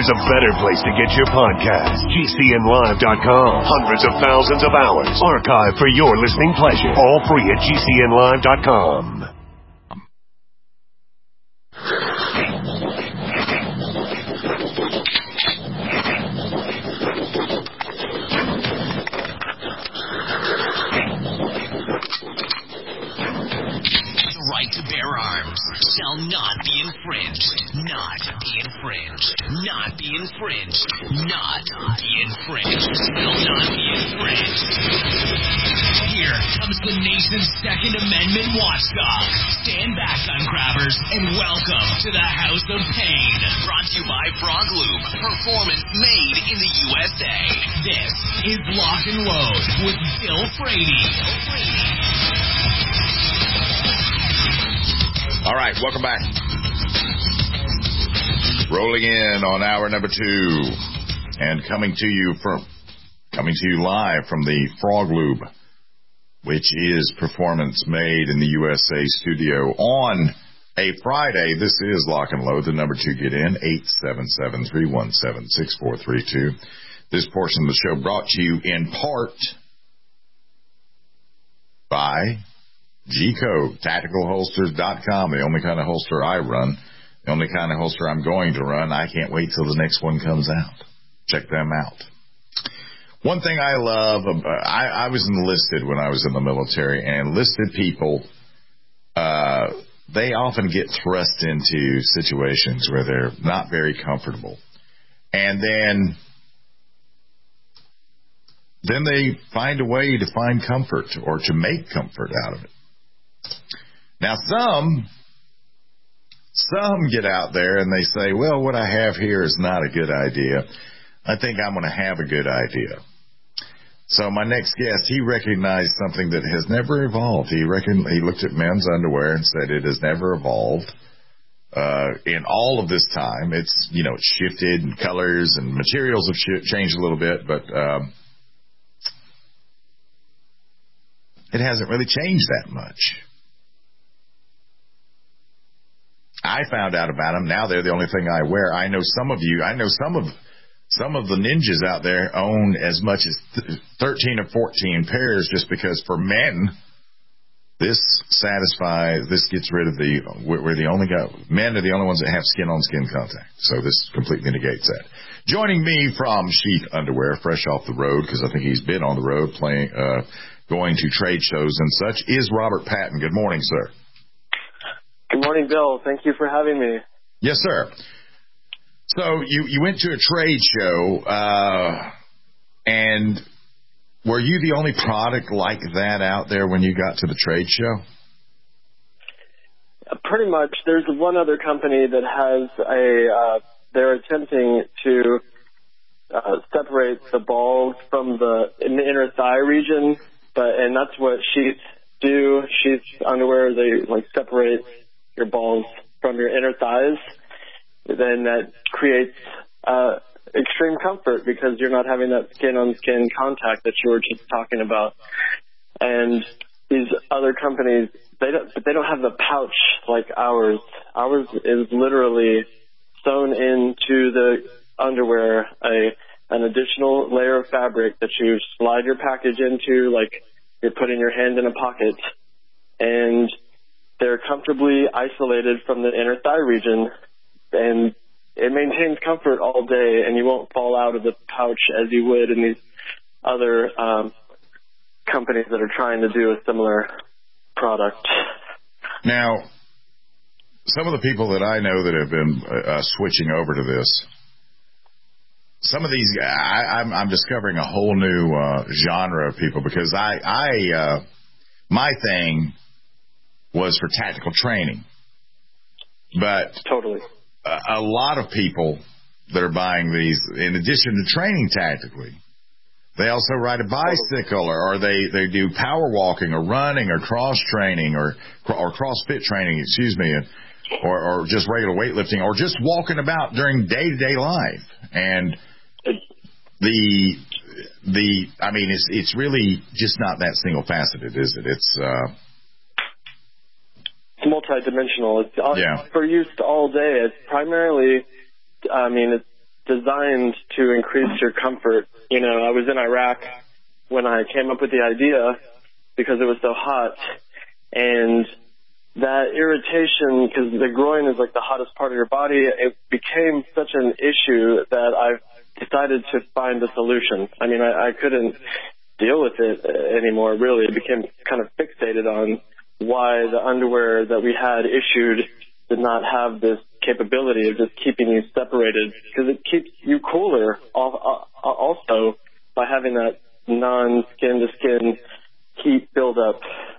there's a better place to get your podcast. GCNlive.com. Hundreds of thousands of hours archived for your listening pleasure. All free at GCNlive.com. Right to bear arms shall not be infringed. Not be infringed. Not be infringed. Not be infringed. Will not be infringed. Here comes the nation's Second Amendment watchdog. Stand back, gun grabbers, and welcome to the House of Pain. Brought to you by Frog Lube. Performance made in the USA. This is Lock and Load with Bill Frady. All right, welcome back. Rolling in on hour number 2, and coming to you live from the Frog Lube, which is Performance Made in the USA studio on a Friday. This is Lock and Load. The number to get in, 877-317-6432. This portion of the show brought to you in part by G-Code, TacticalHolsters.com, the only kind of holster I run, the only kind of holster I'm going to run. I can't wait till the next one comes out. Check them out. One thing I love, I was enlisted when I was in the military, and enlisted people, they often get thrust into situations where they're not very comfortable. And then they find a way to find comfort or to make comfort out of it. Now, some get out there and they say, well, what I have here is not a good idea. I think I'm going to have a good idea. So my next guest, he recognized something that has never evolved. He looked at men's underwear and said it has never evolved in all of this time. It's shifted, and colors and materials have changed a little bit, but it hasn't really changed that much. I found out about them. Now they're the only thing I wear. I know some of the ninjas out there own as much as 13 or 14 pairs, just because for men, this gets rid of men are the only ones that have skin-on-skin contact. So this completely negates that. Joining me from Sheath Underwear, fresh off the road, because I think he's been on the road going to trade shows and such, is Robert Patton. Good morning, sir. Good morning, Bill. Thank you for having me. Yes, sir. So you went to a trade show, and were you the only product like that out there when you got to the trade show? Pretty much. There's one other company that has they're attempting to separate the balls from in the inner thigh region, and that's what Sheath do. Sheath underwear, they separate your balls from your inner thighs. Then that creates extreme comfort because you're not having that skin-on-skin contact that you were just talking about. And these other companies, they don't have the pouch like ours. Ours is literally sewn into the underwear, an additional layer of fabric that you slide your package into like you're putting your hand in a pocket. And they're comfortably isolated from the inner thigh region, and it maintains comfort all day, and you won't fall out of the pouch as you would in these other companies that are trying to do a similar product. Now, some of the people that I know that have been switching over to this, some of these, I'm discovering a whole new genre of people, because my thing was for tactical training. But totally, a lot of people that are buying these, in addition to training tactically, they also ride a bicycle, or they do power walking or running or cross training or CrossFit training, or just regular weightlifting, or just walking about during day-to-day life. And it's really just not that single-faceted, is it? It's multidimensional. For use all day. It's primarily, designed to increase your comfort. You know, I was in Iraq when I came up with the idea because it was so hot, and that irritation, because the groin is like the hottest part of your body, it became such an issue that I've decided to find a solution. I mean, I couldn't deal with it anymore, really. It became kind of fixated on why the underwear that we had issued did not have this capability of just keeping you separated, because it keeps you cooler also by having that non-skin-to-skin heat buildup.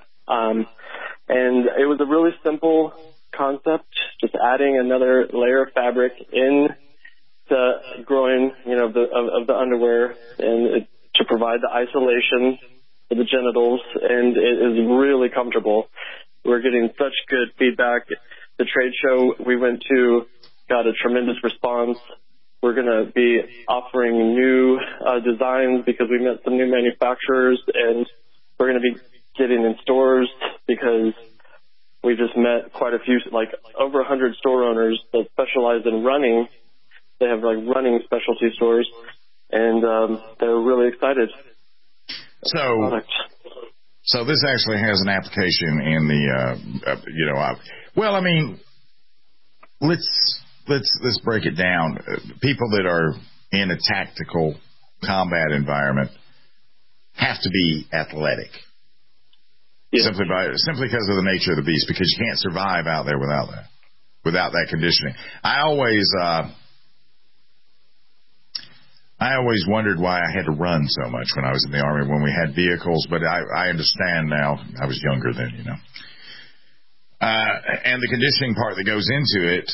And it was a really simple concept, just adding another layer of fabric in the groin, you know, of the underwear, and to provide the isolation for the genitals, and it is really comfortable. We're getting such good feedback. The trade show we went to got a tremendous response. We're going to be offering new designs because we met some new manufacturers, and we're going to be getting in stores because we just met quite a few, like over 100 store owners that specialize in running. They have like running specialty stores, and they're really excited. So this actually has an application in the, well, I mean, let's break it down. People that are in a tactical combat environment have to be athletic. Yeah. Simply because of the nature of the beast, because you can't survive out there without that conditioning. I always wondered why I had to run so much when I was in the Army when we had vehicles, but I understand now. I was younger then, you know. And the conditioning part that goes into it,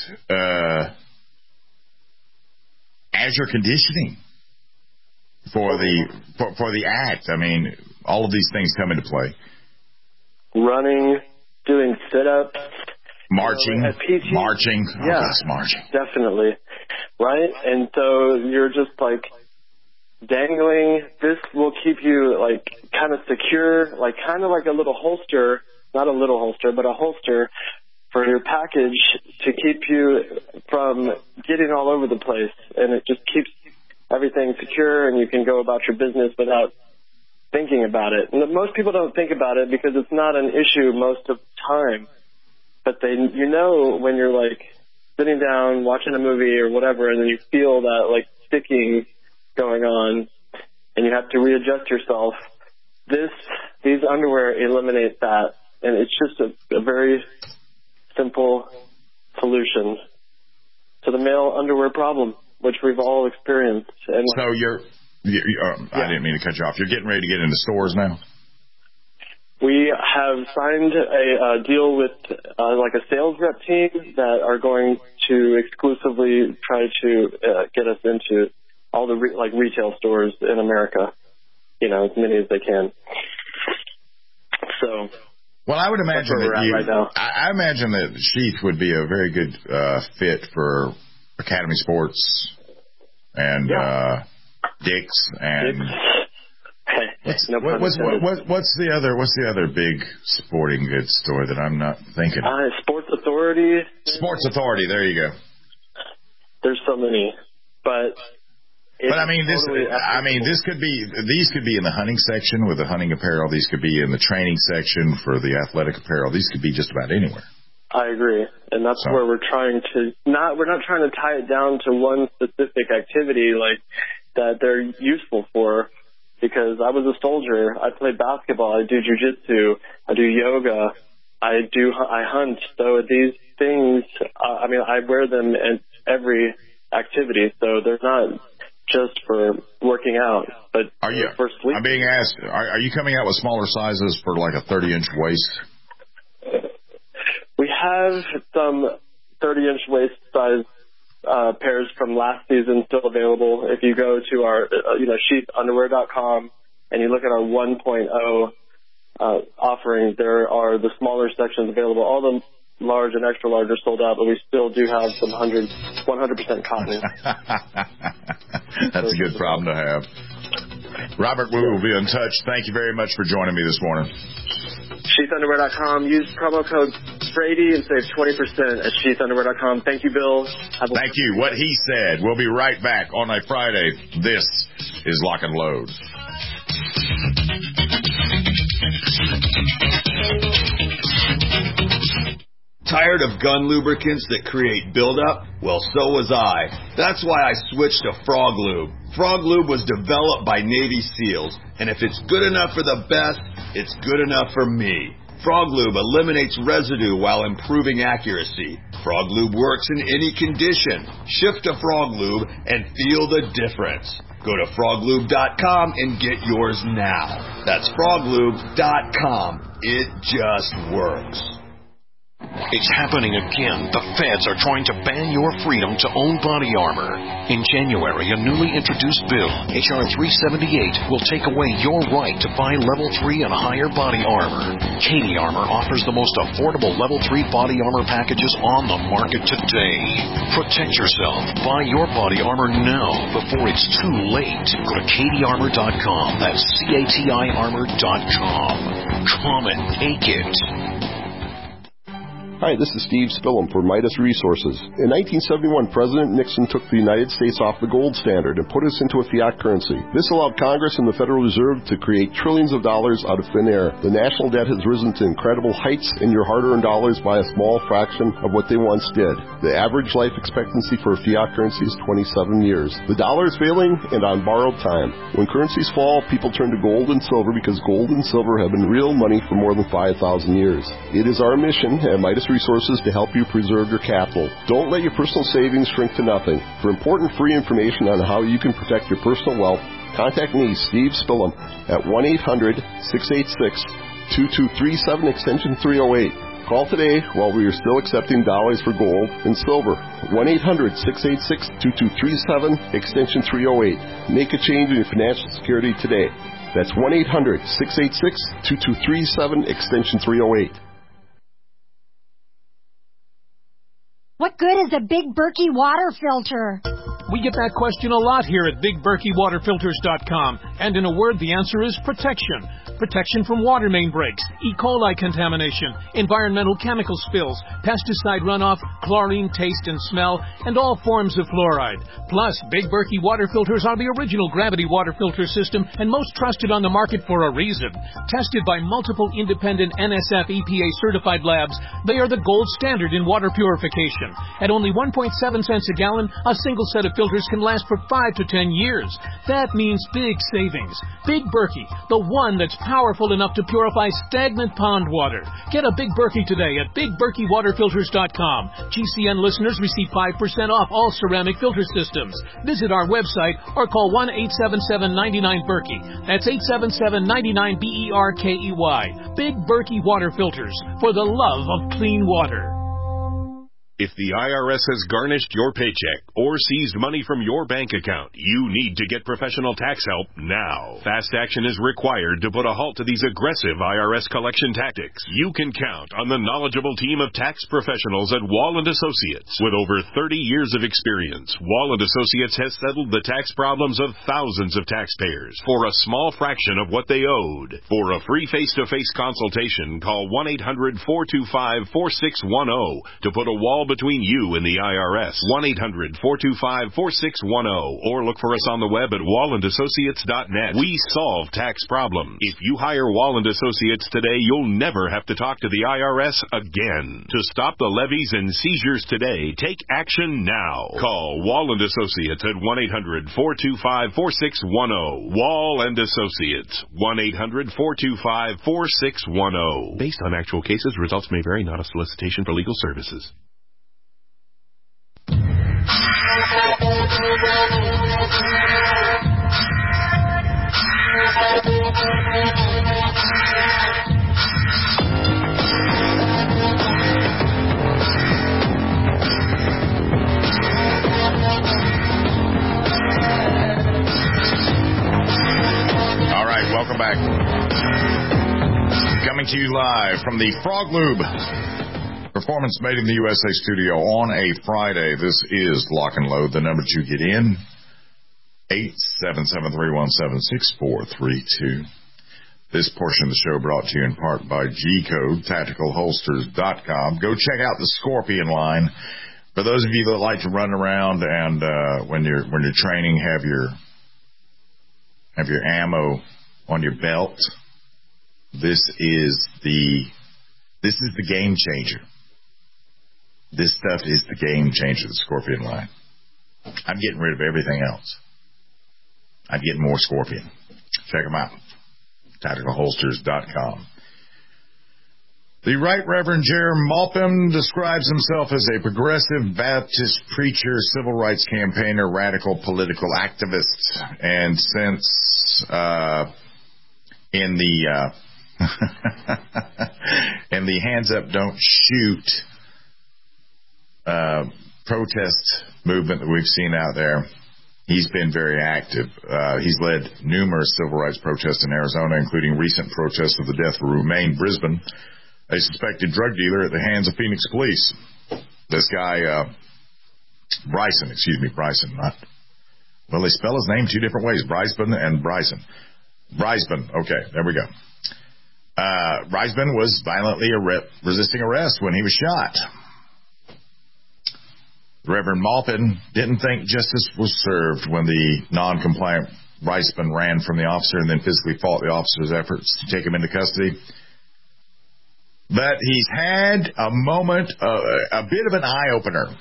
as you're conditioning for the act, I mean, all of these things come into play. Running, doing sit-ups, marching, marching. Oh, yeah, gosh, marching. Definitely. Right? And so you're just like dangling. This will keep you like kind of secure, like kind of like a little holster, not a little holster, but a holster for your package to keep you from getting all over the place. And it just keeps everything secure, and you can go about your business without thinking about it. And most people don't think about it because it's not an issue most of the time. But you know, when you're like sitting down watching a movie or whatever, and then you feel that like sticking going on, and you have to readjust yourself. These underwear eliminate that, and it's just a very simple solution to the male underwear problem, which we've all experienced. And so I didn't mean to cut you off. You're getting ready to get into stores now? We have signed a deal with like a sales rep team that are going to exclusively try to get us into all the retail stores in America, you know, as many as they can. So, well, I would imagine I imagine that Sheath would be a very good fit for Academy Sports and Dick's and. What's the other big sporting goods store that I'm not thinking of? Sports Authority. Sports Authority. There you go. There's so many, but I mean, these could be in the hunting section with the hunting apparel. These could be in the training section for the athletic apparel. These could be just about anywhere. I agree, and that's where we're trying to we're not trying to tie it down to one specific activity like that they're useful for. Because I was a soldier, I played basketball, I do jiu-jitsu, I do yoga, I hunt. So these things, I wear them in every activity. So they're not just for working out, but for sleep. I'm being asked, are you coming out with smaller sizes for like a 30-inch waist? We have some 30-inch waist size pairs from last season still available. If you go to our, sheathunderwear.com and you look at our 1.0 offerings, there are the smaller sections available. All the large and extra large are sold out, but we still do have some 100% cotton. That's a good problem to have. Robert, we will be in touch. Thank you very much for joining me this morning. sheathunderwear.com. Use promo code Brady and save 20% at sheathunderwear.com. Thank you, Bill. Thank you. What he said. We'll be right back on a Friday. This is Lock and Load. Tired of gun lubricants that create buildup? Well, so was I. That's why I switched to Frog Lube. Frog Lube was developed by Navy SEALs, and if it's good enough for the best, it's good enough for me. Frog Lube eliminates residue while improving accuracy. Frog Lube works in any condition. Shift to Frog Lube and feel the difference. Go to froglube.com and get yours now. That's froglube.com. It just works. It's happening again. The feds are trying to ban your freedom to own body armor. In January, a newly introduced bill, H.R. 378, will take away your right to buy Level 3 and higher body armor. Katie Armor offers the most affordable Level 3 body armor packages on the market today. Protect yourself. Buy your body armor now before it's too late. Go to katiearmor.com. That's CATIarmor.com. Come and take it. Hi, this is Steve Spillum for Midas Resources. In 1971, President Nixon took the United States off the gold standard and put us into a fiat currency. This allowed Congress and the Federal Reserve to create trillions of dollars out of thin air. The national debt has risen to incredible heights, and your hard-earned dollars by a small fraction of what they once did. The average life expectancy for a fiat currency is 27 years. The dollar is failing and on borrowed time. When currencies fall, people turn to gold and silver because gold and silver have been real money for more than 5,000 years. It is our mission at Midas Resources to help you preserve your capital. Don't let your personal savings shrink to nothing. For important free information on how you can protect your personal wealth, contact me, Steve Spillum, at 1-800-686-2237, extension 308. Call today while we are still accepting dollars for gold and silver. 1-800-686-2237, extension 308. Make a change in your financial security today. That's 1-800-686-2237, extension 308. What good is a Big Berkey water filter? We get that question a lot here at BigBerkeyWaterFilters.com. And in a word, the answer is protection. Protection from water main breaks, E. coli contamination, environmental chemical spills, pesticide runoff, chlorine taste and smell, and all forms of fluoride. Plus, Big Berkey water filters are the original gravity water filter system and most trusted on the market for a reason. Tested by multiple independent NSF EPA certified labs, they are the gold standard in water purification. At only 1.7 cents a gallon, a single set of filters can last for 5 to 10 years. That means big savings. Big Berkey, the one that's powerful enough to purify stagnant pond water. Get a Big Berkey today at BigBerkeyWaterFilters.com. GCN listeners receive 5% off all ceramic filter systems. Visit our website or call 1-877-99-BERKEY. That's 877-99-BERKEY. Big Berkey Water Filters, for the love of clean water. If the IRS has garnished your paycheck or seized money from your bank account, you need to get professional tax help now. Fast action is required to put a halt to these aggressive IRS collection tactics. You can count on the knowledgeable team of tax professionals at Wall & Associates. With over 30 years of experience, Wall & Associates has settled the tax problems of thousands of taxpayers for a small fraction of what they owed. For a free face-to-face consultation, call 1-800-425-4610 to put a wall between you and the IRS. 1-800-425-4610 or look for us on the web at wallandassociates.net. We solve tax problems. If you hire Wall & Associates today, you'll never have to talk to the IRS again. To stop the levies and seizures today, take action now. Call Wall & Associates at 1-800-425-4610. Wall & Associates. 1-800-425-4610. Based on actual cases, results may vary, not a solicitation for legal services. All right, welcome back. Coming to you live from the Frog Lube Performance Made in the USA studio on a Friday. This is Lock and Load. The number to get in, 877-317-6432. This portion of the show brought to you in part by G-Code, TacticalHolsters.com. Go check out the Scorpion line. For those of you that like to run around and when you're training, have your ammo on your belt. This is the game changer. This stuff is the game changer, the Scorpion line. I'm getting rid of everything else. I'm getting more Scorpion. Check them out. TacticalHolsters.com. The Right Reverend Jeremy Maupin describes himself as a progressive Baptist preacher, civil rights campaigner, radical political activist. And since in the Hands Up, Don't Shoot protest movement that we've seen out there, he's been very active. He's led numerous civil rights protests in Arizona, including recent protests of the death of Rumain Brisbane, a suspected drug dealer, at the hands of Phoenix police. This guy, Bryson, they spell his name two different ways, Brisbane and Bryson. Brisbane, okay, there we go. Brisbane was violently resisting arrest when he was shot. Reverend Maupin didn't think justice was served when the non-compliant Brisbane ran from the officer and then physically fought the officer's efforts to take him into custody. But he's had a moment, a bit of an eye-opener.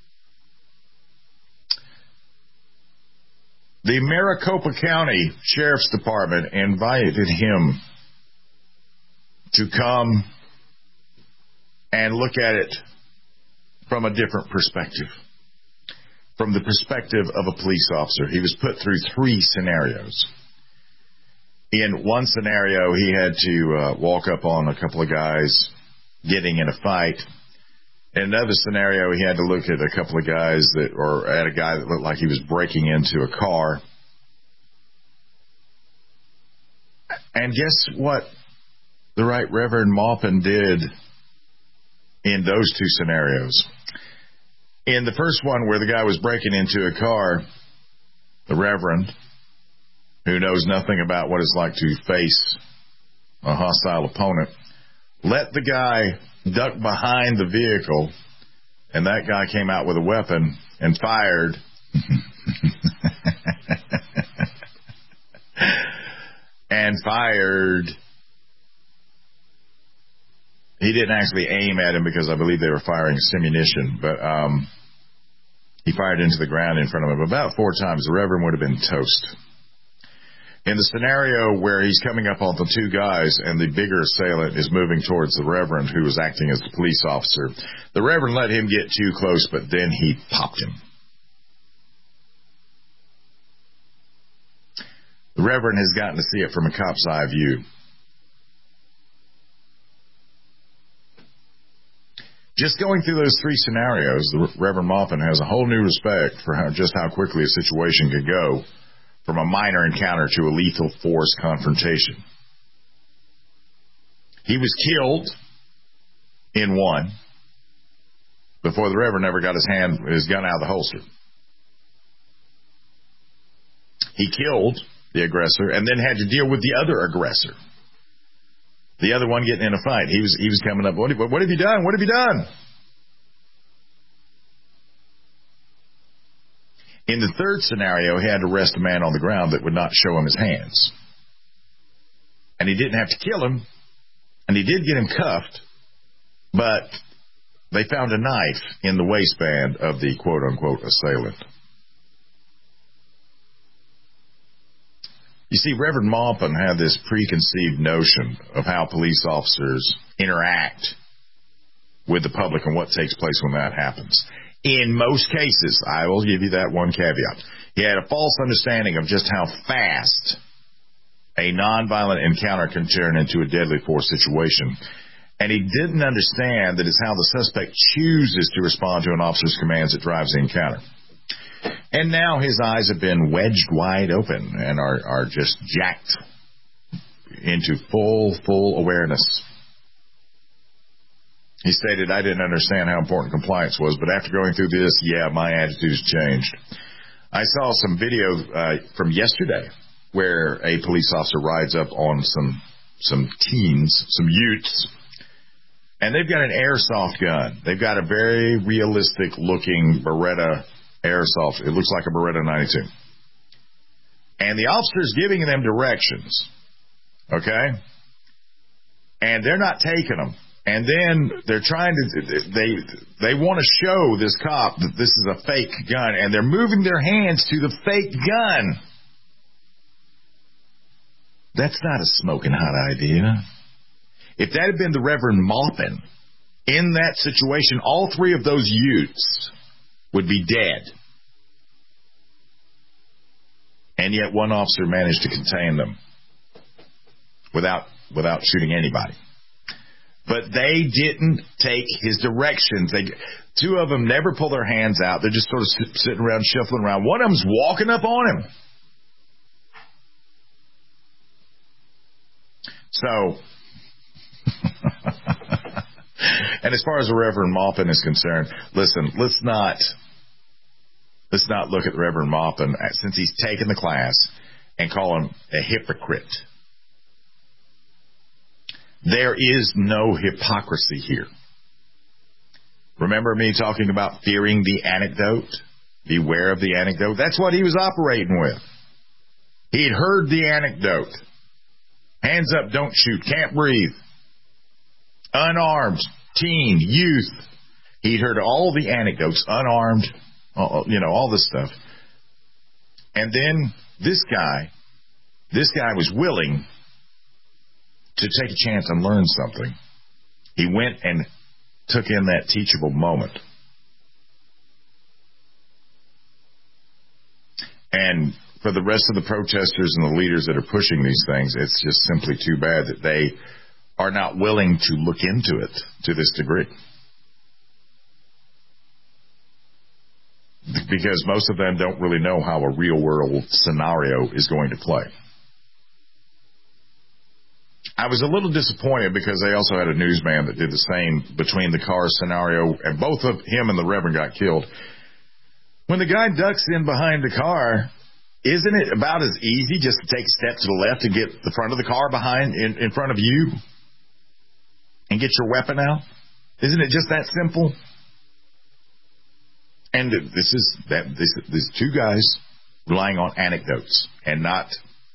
The Maricopa County Sheriff's Department invited him to come and look at it from a different perspective. From the perspective of a police officer. He was put through 3 scenarios. In one scenario, he had to walk up on a couple of guys getting in a fight. In another scenario, he had to look at a couple of guys at a guy that looked like he was breaking into a car. And guess what the Right Reverend Maupin did in those 2 scenarios? In the first one, where the guy was breaking into a car, the Reverend, who knows nothing about what it's like to face a hostile opponent, let the guy duck behind the vehicle, and that guy came out with a weapon and fired. He didn't actually aim at him because I believe they were firing simunition, but he fired into the ground in front of him about 4 times. The Reverend would have been toast. In the scenario where he's coming up on the 2 guys and the bigger assailant is moving towards the Reverend, who was acting as the police officer, the Reverend let him get too close, but then he popped him. The Reverend has gotten to see it from a cop's eye view. Just going through those 3 scenarios, the Reverend Maupin has a whole new respect for how quickly a situation could go from a minor encounter to a lethal force confrontation. He was killed in one before the Reverend ever got his gun out of the holster. He killed the aggressor and then had to deal with the other aggressor. The other one getting in a fight. He was coming up, what have you done? What have you done? In the third scenario, he had to arrest a man on the ground that would not show him his hands. And he didn't have to kill him, and he did get him cuffed, but they found a knife in the waistband of the quote-unquote assailant. You see, Reverend Maupin had this preconceived notion of how police officers interact with the public and what takes place when that happens. In most cases, I will give you that one caveat. He had a false understanding of just how fast a nonviolent encounter can turn into a deadly force situation. And he didn't understand that it's how the suspect chooses to respond to an officer's commands that drives the encounter. And now his eyes have been wedged wide open and are just jacked into full awareness. He stated, I didn't understand how important compliance was, but after going through this, my attitude's changed. I saw some video from yesterday where a police officer rides up on some teens, some youths, and they've got an airsoft gun. They've got a very realistic-looking Beretta airsoft. It looks like a Beretta 92. And the officer's giving them directions, okay? And they're not taking them. And then they're trying to, they want to show this cop that this is a fake gun, and they're moving their hands to the fake gun. That's not a smoking hot idea. If that had been the Reverend Maupin, in that situation, all three of those youths would be dead. And yet one officer managed to contain them without shooting anybody. But they didn't take his directions. Two of them never pull their hands out. They're just sort of sitting around, shuffling around. One of them's walking up on him. So, and as far as the Reverend Maupin is concerned, listen, let's not look at Reverend Maupin, since he's taken the class, and call him a hypocrite. There is no hypocrisy here. Remember me talking about fearing the anecdote? Beware of the anecdote. That's what he was operating with. He'd heard the anecdote. Hands up, don't shoot, can't breathe. Unarmed, teen, youth. He'd heard all the anecdotes, unarmed, all this stuff. And then this guy was willing to take a chance and learn something. He went and took in that teachable moment. And for the rest of the protesters and the leaders that are pushing these things, it's just simply too bad that they are not willing to look into it to this degree. Because most of them don't really know how a real world scenario is going to play. I was a little disappointed because they also had a newsman that did the same between the car scenario, and both of him and the Reverend got killed. When the guy ducks in behind the car, isn't it about as easy just to take a step to the left and get the front of the car in front of you and get your weapon out? Isn't it just that simple? And these two guys relying on anecdotes and not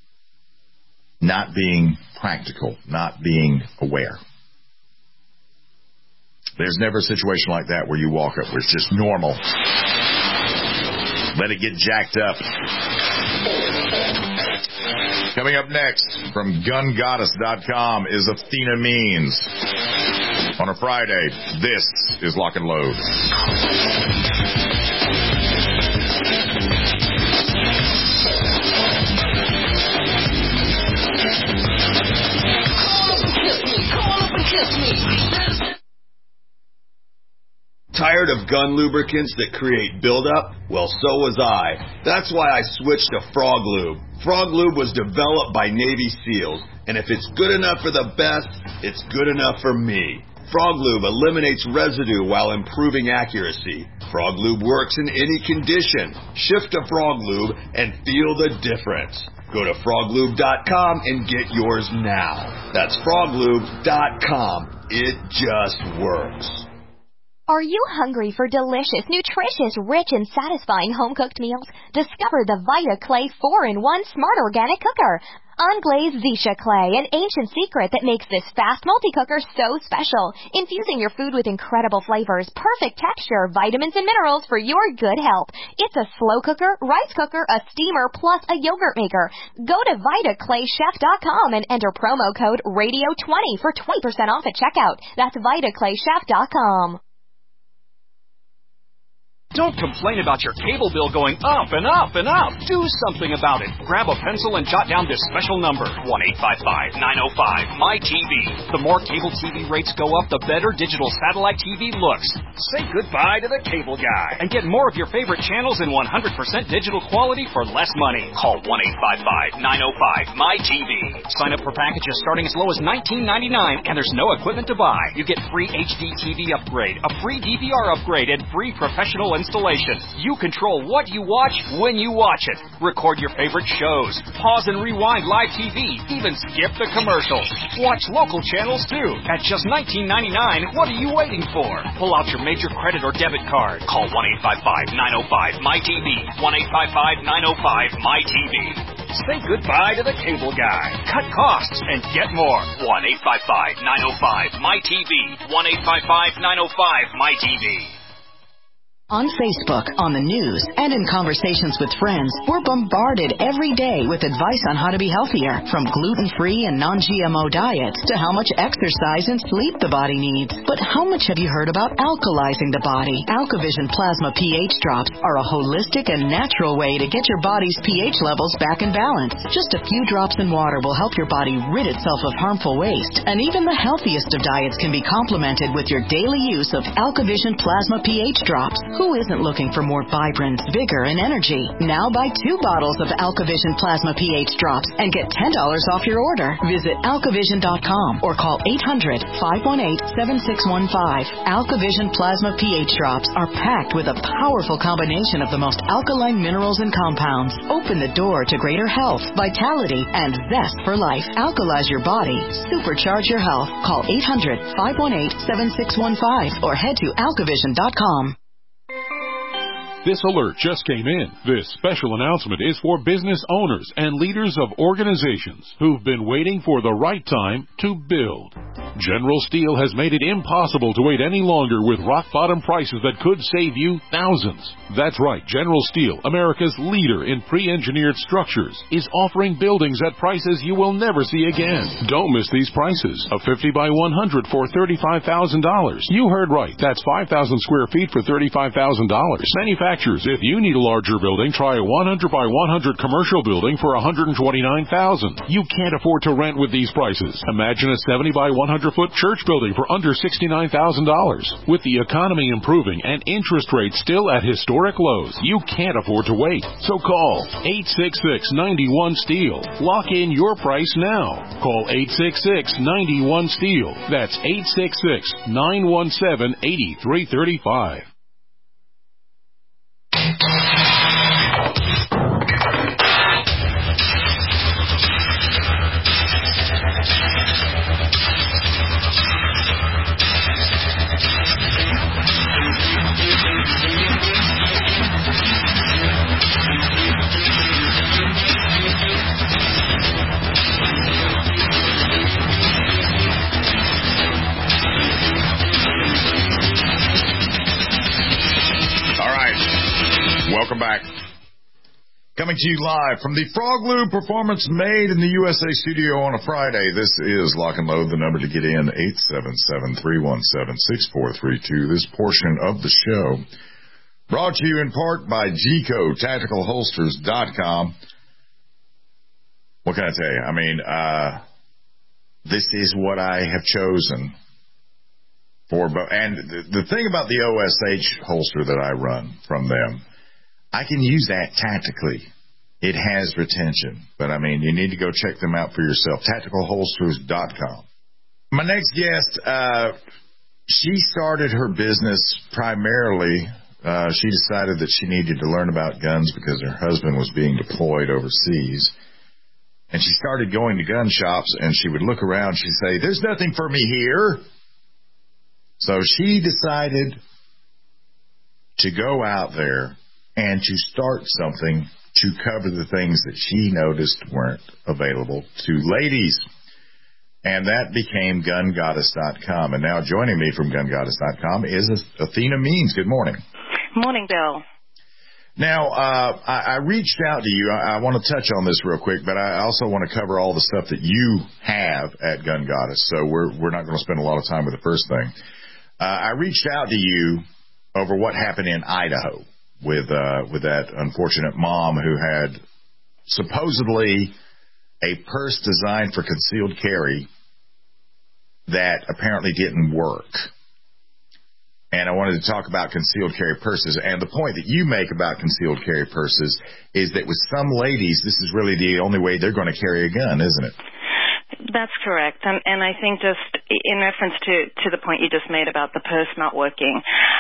being practical, not being aware. There's never a situation like that where you walk up where it's just normal. Let it get jacked up. Coming up next from GunGoddess.com is Athena Means. On a Friday, this is Lock and Load. Tired of gun lubricants that create buildup? Well, so was I. That's why I switched to Frog Lube. Frog Lube was developed by Navy SEALs, and if it's good enough for the best, it's good enough for me. Frog Lube eliminates residue while improving accuracy. Frog Lube works in any condition. Shift to Frog Lube and feel the difference. Go to froglube.com and get yours now. That's froglube.com. It just works. Are you hungry for delicious, nutritious, rich, and satisfying home-cooked meals? Discover the Vita Clay 4-in-1 Smart Organic Cooker. Unglazed Zisha Clay, an ancient secret that makes this fast multi-cooker so special. Infusing your food with incredible flavors, perfect texture, vitamins, and minerals for your good health. It's a slow cooker, rice cooker, a steamer, plus a yogurt maker. Go to VitaClayChef.com and enter promo code RADIO20 for 20% off at checkout. That's VitaClayChef.com. Don't complain about your cable bill going up and up and up. Do something about it. Grab a pencil and jot down this special number, 1-855-905-MyTV. The more cable TV rates go up, the better digital satellite TV looks. Say goodbye to the cable guy and get more of your favorite channels in 100% digital quality for less money. Call 1-855-905-MyTV. Sign up for packages starting as low as $19.99, and there's no equipment to buy. You get free HD TV upgrade, a free DVR upgrade, and free professional installation. installation. You control what you watch when you watch it. Record your favorite shows. Pause and rewind live TV. Even skip the commercials. Watch local channels too. At just $19.99, what are you waiting for? Pull out your major credit or debit card. Call 1-855-905-MyTV. 1-855-905-MyTV. Say goodbye to the cable guy. Cut costs and get more. 1-855-905-MyTV. 1-855-905-MyTV. On Facebook, on the news, and in conversations with friends, we're bombarded every day with advice on how to be healthier, from gluten-free and non-GMO diets to how much exercise and sleep the body needs. But how much have you heard about alkalizing the body? AlkaVision Plasma pH drops are a holistic and natural way to get your body's pH levels back in balance. Just a few drops in water will help your body rid itself of harmful waste, and even the healthiest of diets can be complemented with your daily use of AlkaVision Plasma pH drops. Who isn't looking for more vibrance, vigor, and energy? Now buy 2 bottles of AlkaVision Plasma pH drops and get $10 off your order. Visit AlkaVision.com or call 800-518-7615. AlkaVision Plasma pH drops are packed with a powerful combination of the most alkaline minerals and compounds. Open the door to greater health, vitality, and zest for life. Alkalize your body. Supercharge your health. Call 800-518-7615 or head to AlkaVision.com. This alert just came in. This special announcement is for business owners and leaders of organizations who've been waiting for the right time to build. General Steel has made it impossible to wait any longer with rock-bottom prices that could save you thousands. That's right, General Steel, America's leader in pre-engineered structures, is offering buildings at prices you will never see again. Don't miss these prices. A 50 by 100 for $35,000. You heard right. That's 5,000 square feet for $35,000. Manufacturers, if you need a larger building, try a 100 by 100 commercial building for $129,000. You can't afford to rent with these prices. Imagine a 70 by 100-foot church building for under $69,000. With the economy improving and interest rates still at historic lows, you can't afford to wait. So call 866-91-STEEL. Lock in your price now. Call 866-91-STEEL. That's 866-917-8335. Welcome back. Coming to you live from the Frog Lube Performance Made in the USA studio on a Friday. This is Lock and Load. The number to get in, 877-317-6432. This portion of the show brought to you in part by GEICO, TacticalHolsters.com. What can I tell you? I mean, this is what I have chosen for. And the thing about the OSH holster that I run from them, I can use that tactically. It has retention. But, I mean, you need to go check them out for yourself. TacticalHolsters.com. My next guest, she started her business primarily. She decided that she needed to learn about guns because her husband was being deployed overseas. And she started going to gun shops, and she would look around. She'd say, "There's nothing for me here." So she decided to go out there and to start something to cover the things that she noticed weren't available to ladies. And that became GunGoddess.com. And now joining me from GunGoddess.com is Athena Means. Good morning. Morning, Bill. Now, I reached out to you. I want to touch on this real quick, but I also want to cover all the stuff that you have at Gun Goddess. So we're not going to spend a lot of time with the first thing. I reached out to you over what happened in Idaho with that unfortunate mom who had supposedly a purse designed for concealed carry that apparently didn't work. And I wanted to talk about concealed carry purses. And the point that you make about concealed carry purses is that with some ladies, this is really the only way they're going to carry a gun, isn't it? That's correct. And I think just in reference to the point you just made about the purse not working,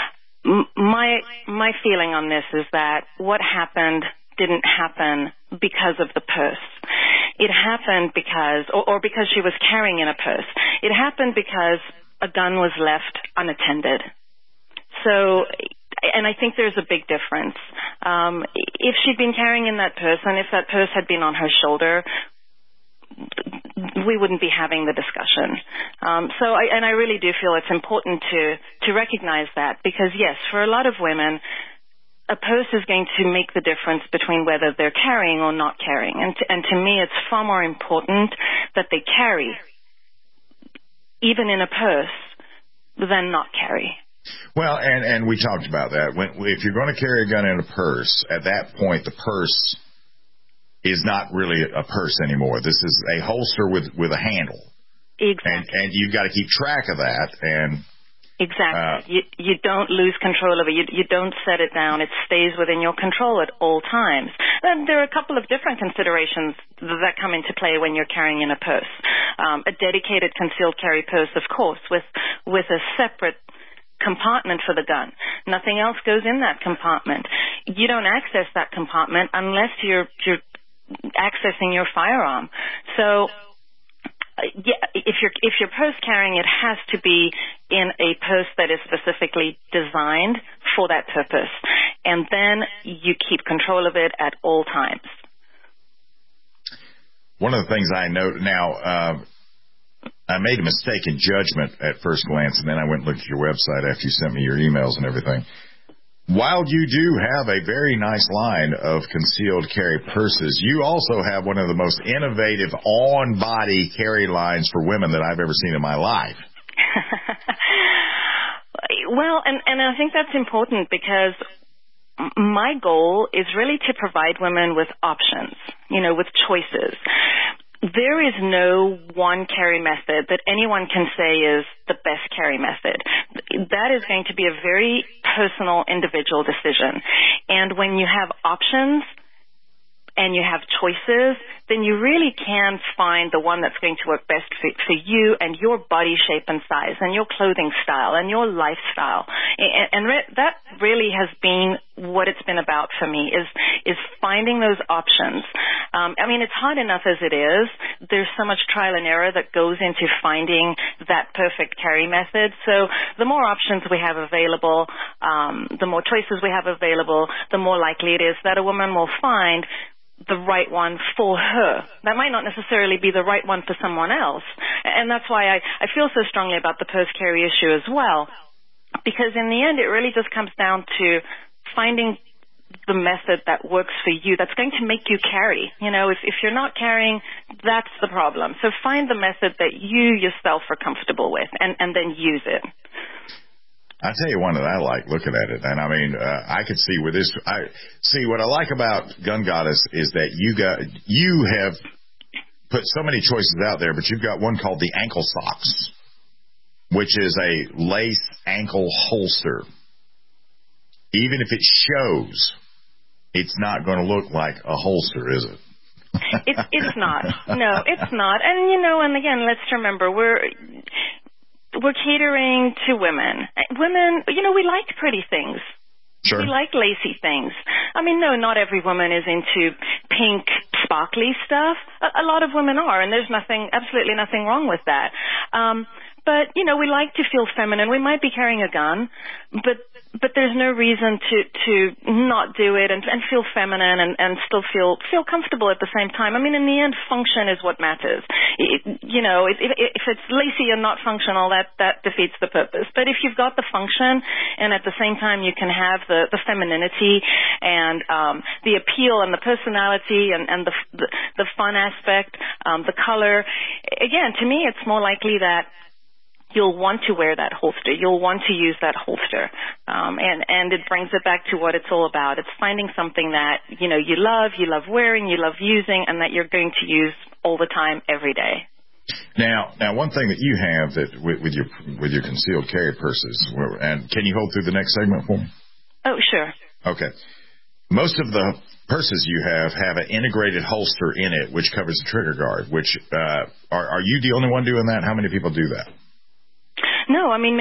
my feeling on this is that what happened didn't happen because of the purse. It happened because, or because she was carrying in a purse. It happened because a gun was left unattended. So, and I think there's a big difference. If she'd been carrying in that purse, and if that purse had been on her shoulder, we wouldn't be having the discussion. So I really do feel it's important to recognize that, because yes, for a lot of women, a purse is going to make the difference between whether they're carrying or not carrying. And to me, it's far more important that they carry, even in a purse, than not carry. Well, and we talked about that. If you're going to carry a gun in a purse, at that point, the purse is not really a purse anymore. This is a holster with a handle. Exactly. And you've got to keep track of that. And exactly. You don't lose control of it. You don't set it down. It stays within your control at all times. And there are a couple of different considerations that come into play when you're carrying in a purse. A dedicated concealed carry purse, of course, with a separate compartment for the gun. Nothing else goes in that compartment. You don't access that compartment unless you're accessing your firearm. So, yeah, if you're purse carrying, it has to be in a purse that is specifically designed for that purpose, and then you keep control of it at all times. One of the things I note now, I made a mistake in judgment at first glance, and then I went and looked at your website after you sent me your emails and everything. While you do have a very nice line of concealed carry purses, you also have one of the most innovative on-body carry lines for women that I've ever seen in my life. Well, and I think that's important, because my goal is really to provide women with options, with choices. There is no one carry method that anyone can say is the best carry method. That is going to be a very personal, individual decision. And when you have options and you have choices, then you really can find the one that's going to work best for you and your body shape and size and your clothing style and your lifestyle. And that really has been what it's been about for me, is finding those options. I mean, it's hard enough as it is. There's so much trial and error that goes into finding that perfect carry method. So the more options we have available, the more choices we have available, the more likely it is that a woman will find the right one for her. That might not necessarily be the right one for someone else. And that's why I feel so strongly about the purse carry issue as well, because in the end, it really just comes down to finding the method that works for you, that's going to make you carry. If you're not carrying, that's the problem. So find the method that you yourself are comfortable with, and then use it. I'll tell you one that I like looking at it, and I mean, I could see with this. What I like about Gun Goddess is that you have put so many choices out there, but you've got one called the ankle socks, which is a lace ankle holster. Even if it shows, it's not going to look like a holster, is it? It's not. No, it's not. And again, let's remember, we're catering to women. Women, we like pretty things. Sure. We like lacy things. I mean, no, not every woman is into pink, sparkly stuff. A lot of women are, and there's absolutely nothing wrong with that. But, we like to feel feminine. We might be carrying a gun, but there's no reason to not do it and feel feminine and still feel comfortable at the same time. I mean, in the end, function is what matters. If it's lacy and not functional, that defeats the purpose. But if you've got the function and at the same time you can have the femininity and the appeal and the personality and the fun aspect, the color, again, to me, it's more likely that you'll want to wear that holster. You'll want to use that holster. And it brings it back to what it's all about. It's finding something that, you love wearing, you love using, and that you're going to use all the time, every day. Now, one thing that you have that with your concealed carry purses, and can you hold through the next segment for me? Oh, sure. Okay. Most of the purses you have an integrated holster in it, which covers the trigger guard, which, are you the only one doing that? How many people do that? No, I mean,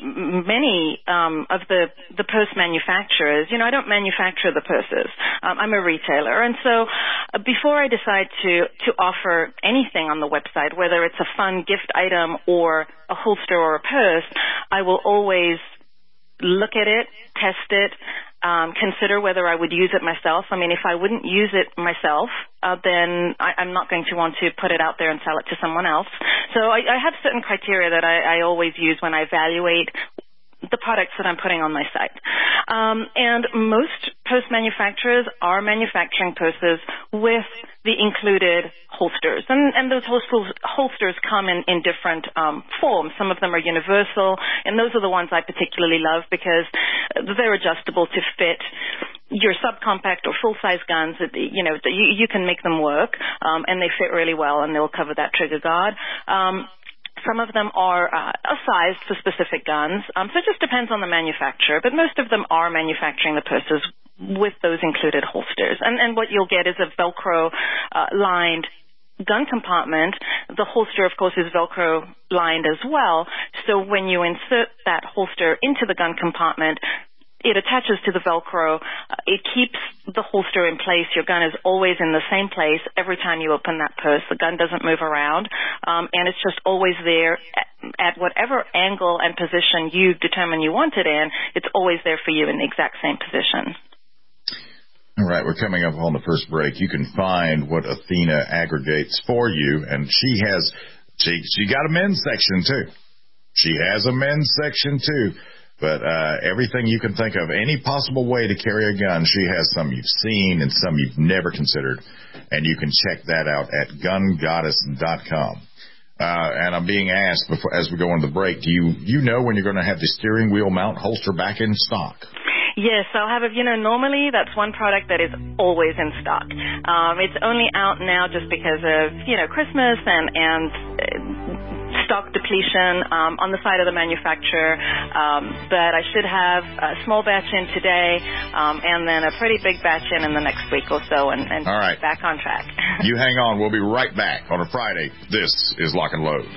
many of the purse manufacturers, I don't manufacture the purses. I'm a retailer. And so before I decide to offer anything on the website, whether it's a fun gift item or a holster or a purse, I will always look at it, test it, consider whether I would use it myself. I mean, if I wouldn't use it myself, then I'm not going to want to put it out there and sell it to someone else. So I have certain criteria that I always use when I evaluate the products that I'm putting on my site. And most purse manufacturers are manufacturing purses with the included holsters. And those holsters come in different forms. Some of them are universal, and those are the ones I particularly love because they're adjustable to fit your subcompact or full-size guns. You can make them work, and they fit really well, and they'll cover that trigger guard. Some of them are sized for specific guns, so it just depends on the manufacturer, but most of them are manufacturing the purses with those included holsters. And what you'll get is a Velcro-lined gun compartment. The holster, of course, is Velcro-lined as well, so when you insert that holster into the gun compartment, it attaches to the Velcro. It keeps the holster in place. Your gun is always in the same place every time you open that purse. The gun doesn't move around, and it's just always there at whatever angle and position you determine you want it in. It's always there for you in the exact same position. All right, we're coming up on the first break. You can find what Athena aggregates for you, and she got a men's section too. She has a men's section too. But everything you can think of, any possible way to carry a gun, she has some you've seen and some you've never considered. And you can check that out at gungoddess.com. And I'm being asked as we go on the break, do you know when you're going to have the steering wheel mount holster back in stock? Yes, I'll have normally that's one product that is always in stock. It's only out now just because of, Christmas and stock depletion on the side of the manufacturer, but I should have a small batch in today and then a pretty big batch in the next week or so, and all right, back on track. You hang on. We'll be right back on a Friday. This is Lock and Load.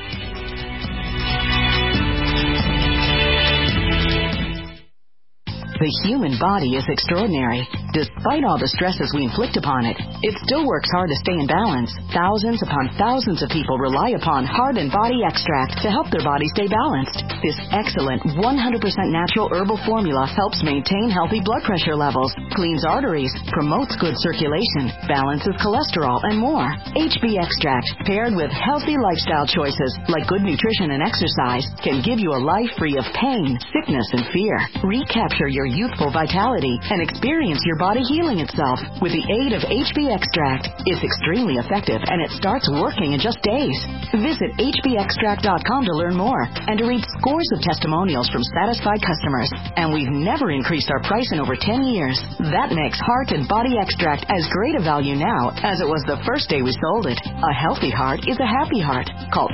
The human body is extraordinary. Despite all the stresses we inflict upon it, it still works hard to stay in balance. Thousands upon thousands of people rely upon Heart and Body Extract to help their body stay balanced. This excellent 100% natural herbal formula helps maintain healthy blood pressure levels, cleans arteries, promotes good circulation, balances cholesterol, and more. HB Extract, paired with healthy lifestyle choices like good nutrition and exercise, can give you a life free of pain, sickness, and fear. Recapture your youthful vitality and experience your body healing itself with the aid of HB Extract. It's extremely effective and it starts working in just days. Visit hbextract.com to learn more and to read scores of testimonials from satisfied customers. And we've never increased our price in over 10 years. That makes Heart and Body Extract as great a value now as it was the first day we sold it. A healthy heart is a happy heart. Call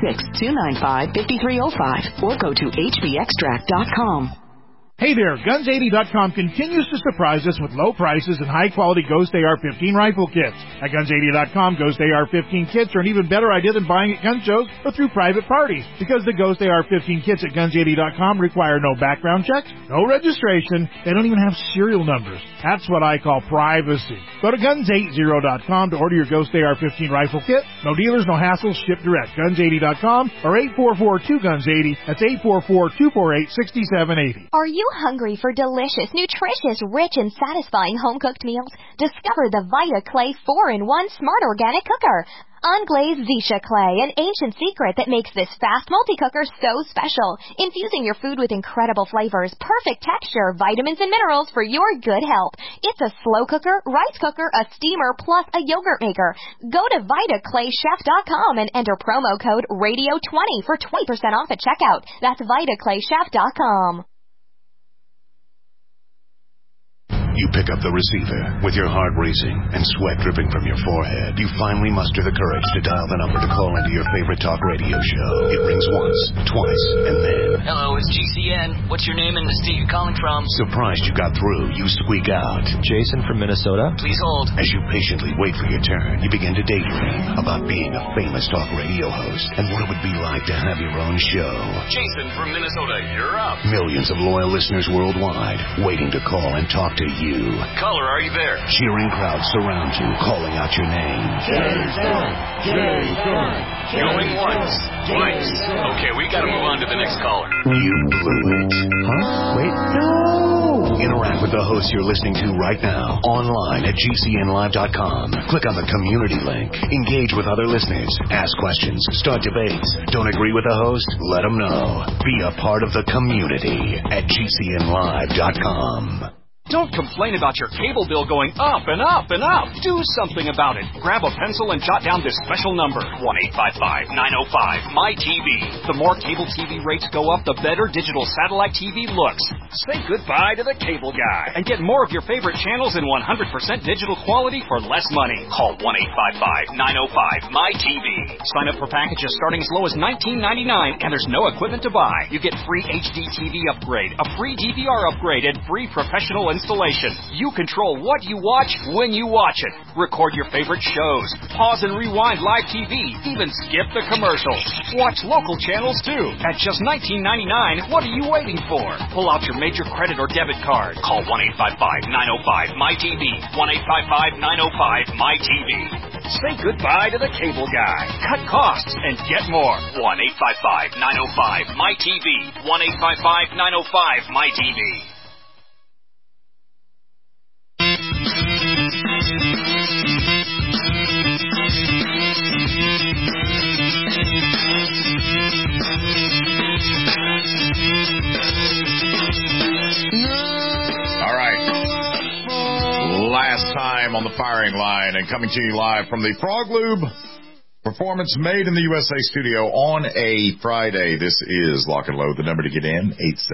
866-295-5305 or go to hbextract.com. Hey there, Guns80.com continues to surprise us with low prices and high-quality Ghost AR-15 rifle kits. At Guns80.com, Ghost AR-15 kits are an even better idea than buying at gun shows or through private parties, because the Ghost AR-15 kits at Guns80.com require no background checks, no registration, they don't even have serial numbers. That's what I call privacy. Go to Guns80.com to order your Ghost AR-15 rifle kit. No dealers, no hassles, ship direct. Guns80.com or 844-2GUNS80. That's 844-248-6780. Are you hungry for delicious, nutritious, rich, and satisfying home-cooked meals? Discover the Vita Clay 4-in-1 Smart Organic Cooker. Unglazed Zisha clay, an ancient secret that makes this fast multi-cooker so special, infusing your food with incredible flavors, perfect texture, vitamins, and minerals for your good health. It's a slow cooker, rice cooker, a steamer, plus a yogurt maker. Go to VitaClayChef.com and enter promo code RADIO20 for 20% off at checkout. That's VitaClayChef.com. You pick up the receiver. With your heart racing and sweat dripping from your forehead, you finally muster the courage to dial the number to call into your favorite talk radio show. It rings once, twice, and then... Hello, it's GCN. What's your name and the state you're calling from? Surprised you got through, you squeak out. Jason from Minnesota. Please hold. As you patiently wait for your turn, you begin to daydream about being a famous talk radio host and what it would be like to have your own show. Jason from Minnesota, you're up. Millions of loyal listeners worldwide waiting to call and talk to you. Caller, are you there? Cheering crowds surround you, calling out your name. Jason! Jason! Going once, twice. Okay, we gotta move on to the next caller. You blew it. Huh? Wait, no! Interact with the host you're listening to right now, online at GCNlive.com. Click on the community link. Engage with other listeners. Ask questions. Start debates. Don't agree with the host? Let them know. Be a part of the community at GCNlive.com. Don't complain about your cable bill going up and up and up. Do something about it. Grab a pencil and jot down this special number, 1-855-905-MY-TV. The more cable TV rates go up, the better digital satellite TV looks. Say goodbye to the cable guy and get more of your favorite channels in 100% digital quality for less money. Call 1-855-905-MY-TV. Sign up for packages starting as low as $19.99, and there's no equipment to buy. You get free HD TV upgrade, a free DVR upgrade, and free professional installation. You control what you watch when you watch it. Record your favorite shows. Pause and rewind live TV. Even skip the commercials. Watch local channels too. At just $19.99, what are you waiting for? Pull out your major credit or debit card. Call 1-855-905-MY-TV. 1-855-905-MY-TV. Say goodbye to the cable guy. Cut costs and get more. 1-855-905-MY-TV. 1-855-905-MY-TV. All right. Last time on the firing line and coming to you live from the Frog Lube Performance Made in the USA studio on a Friday. This is Lock and Load. The number to get in,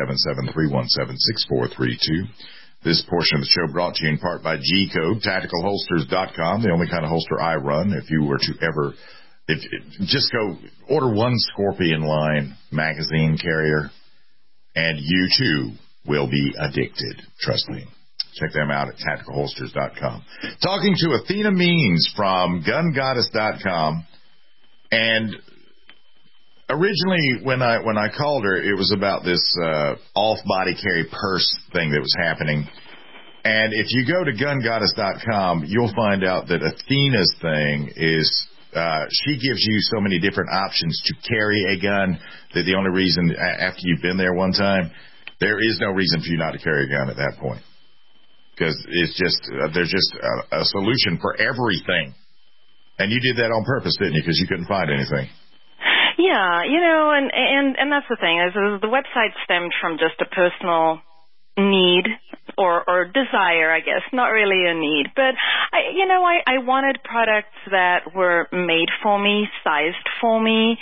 877-317-6432. This portion of the show brought to you in part by G-Code, TacticalHolsters.com, the only kind of holster I run. If you were to ever, just go order one Scorpion line magazine carrier, and you too will be addicted. Trust me. Check them out at TacticalHolsters.com. Talking to Athena Means from GunGoddess.com, and originally, when I called her, it was about this off-body carry purse thing that was happening. And if you go to GunGoddess.com, you'll find out that Athena's thing is she gives you so many different options to carry a gun that the only reason, after you've been there one time, there is no reason for you not to carry a gun at that point. Because it's just there's just a solution for everything. And you did that on purpose, didn't you? Because you couldn't find anything. Yeah, and that's the thing, is the website stemmed from just a personal need or desire, I guess, not really a need. But I wanted products that were made for me, sized for me,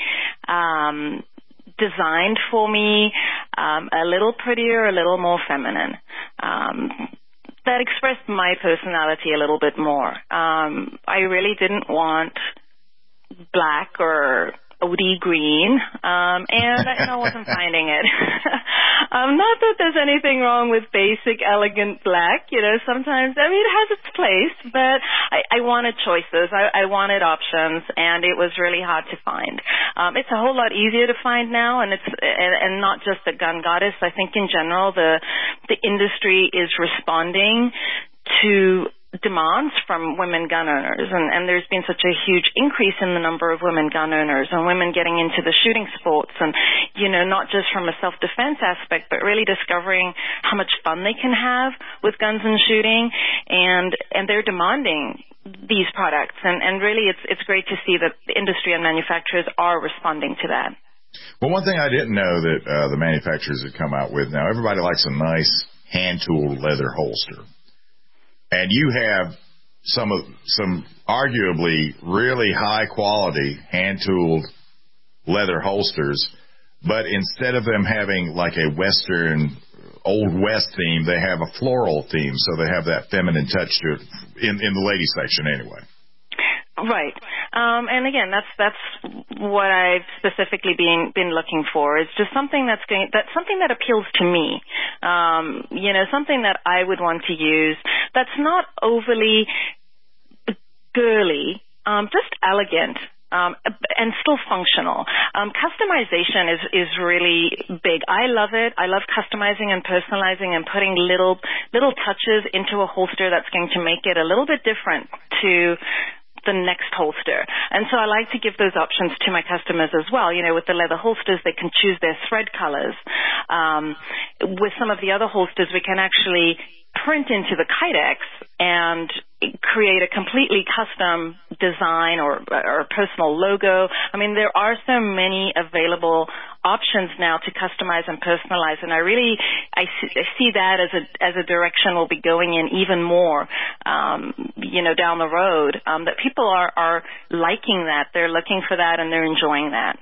designed for me, a little prettier, a little more feminine. That expressed my personality a little bit more. I really didn't want black or OD green, and I wasn't finding it. Not that there's anything wrong with basic, elegant black. Sometimes, it has its place, but I wanted choices. I wanted options, and it was really hard to find. It's a whole lot easier to find now, and and not just at Gun Goddess. I think in general, the industry is responding to demands from women gun owners, and there's been such a huge increase in the number of women gun owners and women getting into the shooting sports, and not just from a self-defense aspect, but really discovering how much fun they can have with guns and shooting, and they're demanding these products, and really it's great to see that the industry and manufacturers are responding to that. Well, one thing I didn't know that the manufacturers had come out with, now everybody likes a nice hand-tooled leather holster. And you have some arguably really high-quality hand-tooled leather holsters, but instead of them having like a Western Old West theme. They have a floral theme, so they have that feminine touch to it in the ladies section anyway. Right. And again, that's what I've specifically been looking for, is just something something that appeals to me. Something that I would want to use that's not overly girly, just elegant. And still functional. Customization is really big. I love it. I love customizing and personalizing and putting little touches into a holster that's going to make it a little bit different to the next holster. And so I like to give those options to my customers as well. With the leather holsters, they can choose their thread colors. With some of the other holsters, we can actually print into the Kydex and create a completely custom design or a personal logo. I mean, there are so many available options now to customize and personalize, and I see that as a direction we'll be going in even more, down the road. That people are liking that, they're looking for that, and they're enjoying that.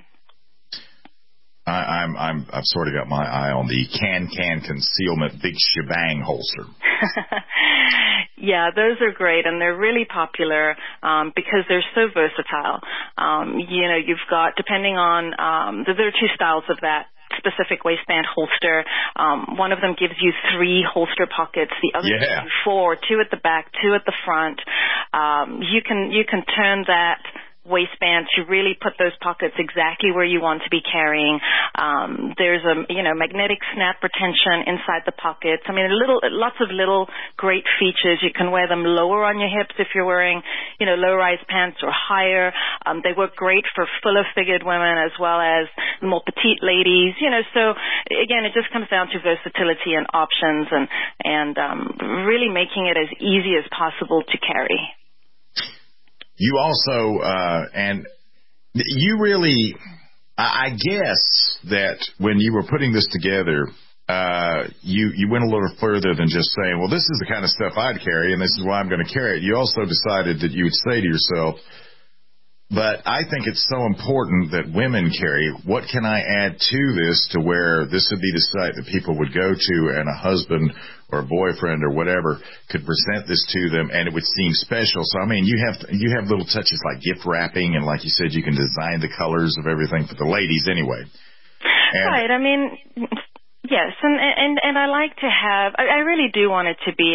I've sort of got my eye on the Can Concealment Big Shebang holster. Yeah, those are great, and they're really popular because they're so versatile. You've got, depending on, there are two styles of that specific waistband holster. One of them gives you 3 holster pockets. The other gives you 4, 2 at the back, 2 at the front. You can turn that waistband to really put those pockets exactly where you want to be carrying. There's a magnetic snap retention inside the pockets. I mean, lots of little great features. You can wear them lower on your hips if you're wearing low-rise pants or higher. They work great for fuller figured women as well as more petite ladies. So again, it just comes down to versatility and options and really making it as easy as possible to carry. You also, and you really, I guess that when you were putting this together, you went a little further than just saying, well, this is the kind of stuff I'd carry, and this is why I'm going to carry it. You also decided that you would say to yourself, but I think it's so important that women carry. What can I add to this to where this would be the site that people would go to and a husband or a boyfriend or whatever could present this to them and it would seem special. So, I mean, you have little touches like gift wrapping and, like you said, you can design the colors of everything for the ladies anyway. Right. I mean, yes. And I like to have, I really do want it to be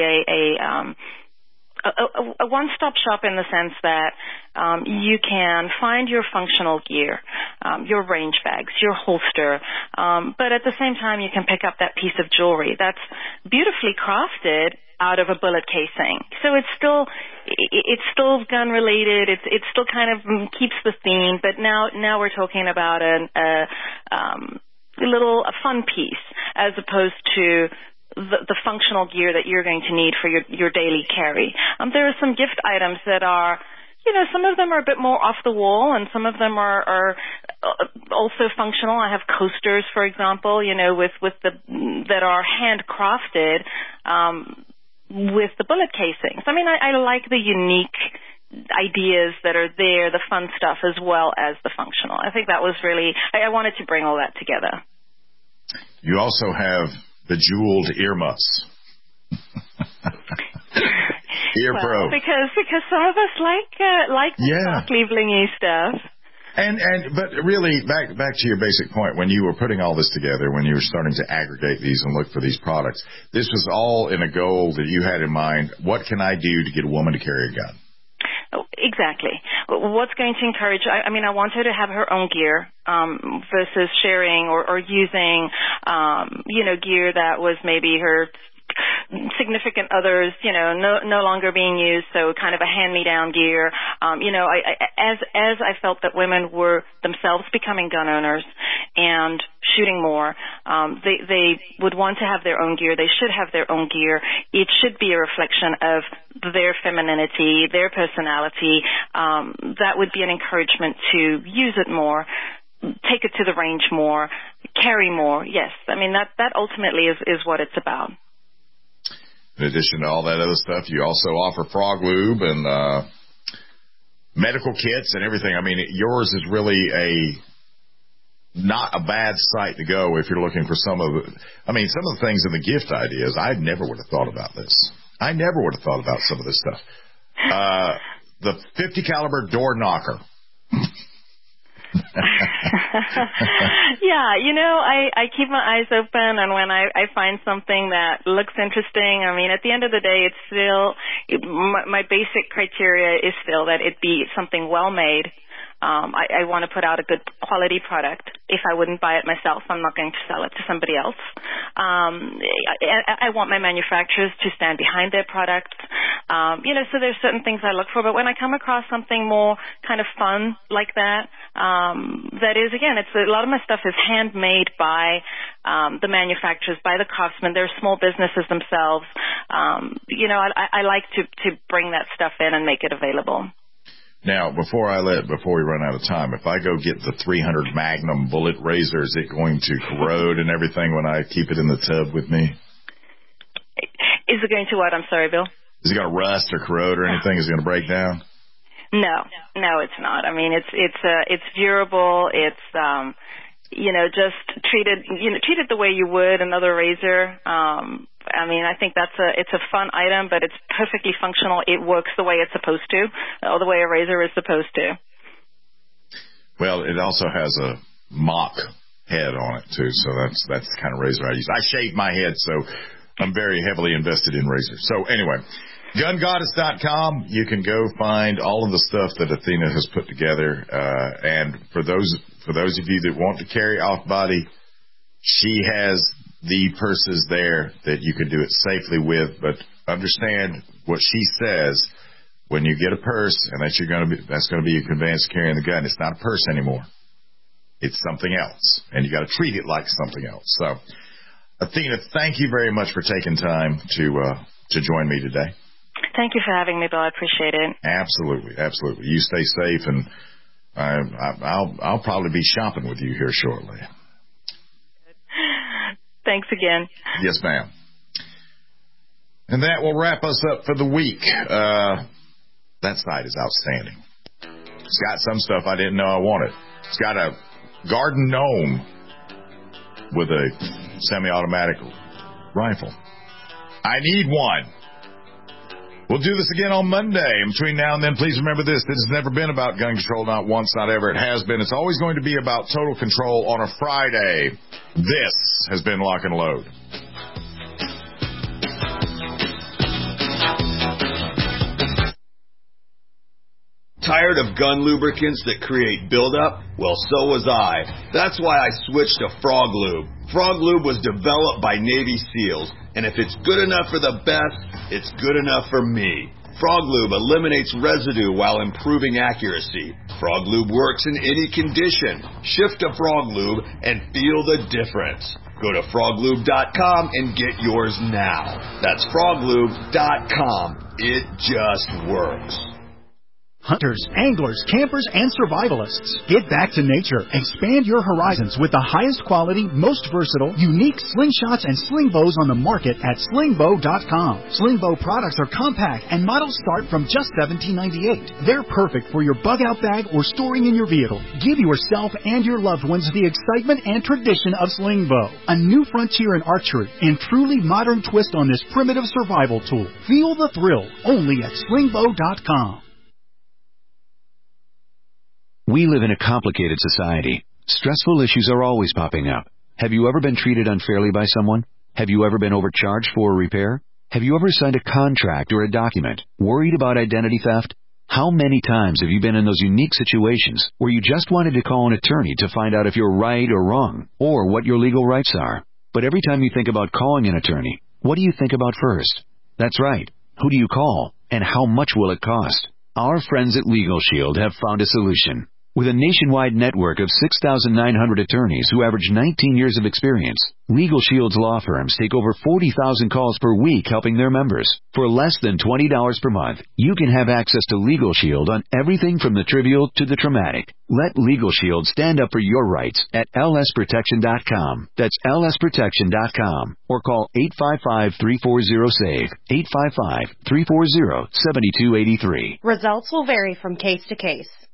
a one-stop shop in the sense that you can find your functional gear, your range bags, your holster, but at the same time you can pick up that piece of jewelry that's beautifully crafted out of a bullet casing. So it's still gun related. It still kind of keeps the theme, but now we're talking about a fun piece as opposed to the functional gear that you're going to need for your daily carry. There are some gift items that are, some of them are a bit more off the wall and some of them are also functional. I have coasters, for example, that are handcrafted with the bullet casings. I mean, I like the unique ideas that are there, the fun stuff as well as the functional. I think that was really, I wanted to bring all that together. You also have bejeweled earmuffs. Ear Pro. Because some of us like sparkly blingy stuff. But really, back to your basic point, when you were putting all this together, when you were starting to aggregate these and look for these products, this was all in a goal that you had in mind. What can I do to get a woman to carry a gun? Oh, exactly. What's going to encourage, I want her to have her own gear versus sharing or using, gear that was maybe her significant others, no longer being used, so kind of a hand-me-down gear. As I felt that women were themselves becoming gun owners and shooting more, they would want to have their own gear. They should have their own gear. It should be a reflection of their femininity, their personality. That would be an encouragement to use it more, take it to the range more, carry more. Yes, I mean, that ultimately is what it's about. In addition to all that other stuff, you also offer frog lube and medical kits and everything. I mean, yours is really not a bad site to go if you're looking for some of the things in the gift ideas. I never would have thought about this. I never would have thought about some of this stuff. The 50 caliber door knocker. Yeah, I keep my eyes open, and when I find something that looks interesting, at the end of the day, it's still, my basic criteria is still that it be something well made. I want to put out a good quality product. If I wouldn't buy it myself, I'm not going to sell it to somebody else. I want my manufacturers to stand behind their products. So there's certain things I look for. But when I come across something more kind of fun like that, that is, again, it's a lot of my stuff is handmade by the manufacturers, by the craftsmen. They're small businesses themselves. I like to bring that stuff in and make it available. Now, before we run out of time, if I go get the 300 Magnum bullet razor, is it going to corrode and everything when I keep it in the tub with me? Is it going to what? I'm sorry, Bill. Is it going to rust or corrode or anything? Is it going to break down? No, it's not. It's durable. It's just treated the way you would another razor. I think it's a fun item, but it's perfectly functional. It works the way it's supposed to, or the way a razor is supposed to. Well, it also has a mock head on it too, so that's the kind of razor I use. I shave my head, so I'm very heavily invested in razors. So anyway, GunGoddess.com, you can go find all of the stuff that Athena has put together, and for those of you that want to carry off body, she has the purses there that you can do it safely with, but understand what she says. When you get a purse, and that's going to be your conveyance carrying the gun, it's not a purse anymore. It's something else, and you got to treat it like something else. So, Athena, thank you very much for taking time to join me today. Thank you for having me, Bill. I appreciate it. Absolutely. You stay safe, and I'll probably be shopping with you here shortly. Thanks again. Yes, ma'am. And that will wrap us up for the week. That site is outstanding. It's got some stuff I didn't know I wanted. It's got a garden gnome with a semi-automatic rifle. I need one. We'll do this again on Monday. In between now and then, please remember this. This has never been about gun control, not once, not ever. It has been. It's always going to be about total control on a Friday. This has been Lock and Load. Tired of gun lubricants that create buildup? Well, so was I. That's why I switched to Frog Lube. Frog Lube was developed by Navy SEALs, and if it's good enough for the best, it's good enough for me. Frog Lube eliminates residue while improving accuracy. Frog Lube works in any condition. Shift to Frog Lube and feel the difference. Go to froglube.com and get yours now. That's froglube.com. It just works. Hunters, anglers, campers, and survivalists. Get back to nature. Expand your horizons with the highest quality, most versatile, unique slingshots and sling bows on the market at slingbow.com. Sling bow products are compact and models start from just $17.98. They're perfect for your bug-out bag or storing in your vehicle. Give yourself and your loved ones the excitement and tradition of sling bow. A new frontier in archery and truly modern twist on this primitive survival tool. Feel the thrill only at slingbow.com. We live in a complicated society. Stressful issues are always popping up. Have you ever been treated unfairly by someone? Have you ever been overcharged for a repair? Have you ever signed a contract or a document? Worried about identity theft? How many times have you been in those unique situations where you just wanted to call an attorney to find out if you're right or wrong, or what your legal rights are? But every time you think about calling an attorney, what do you think about first? That's right. Who do you call? And how much will it cost? Our friends at Legal Shield have found a solution. With a nationwide network of 6,900 attorneys who average 19 years of experience, Legal Shield's law firms take over 40,000 calls per week helping their members. For less than $20 per month, you can have access to Legal Shield on everything from the trivial to the traumatic. Let Legal Shield stand up for your rights at lsprotection.com. That's lsprotection.com. Or call 855-340-SAVE, 855-340-7283. Results will vary from case to case.